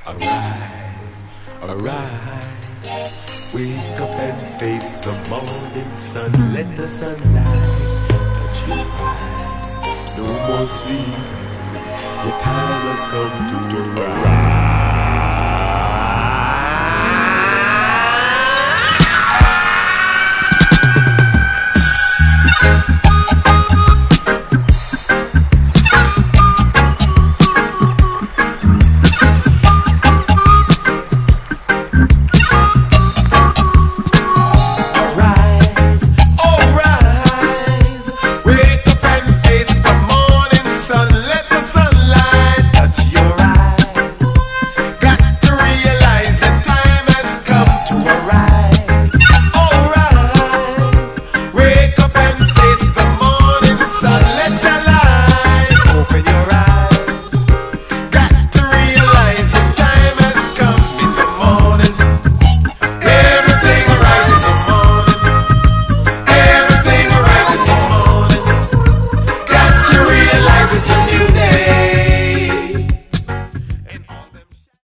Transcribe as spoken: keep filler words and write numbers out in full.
Arise, arise, wake up and face the morning sun. Let the sunlight touch your eyes. No more sleep. The time has come to rise.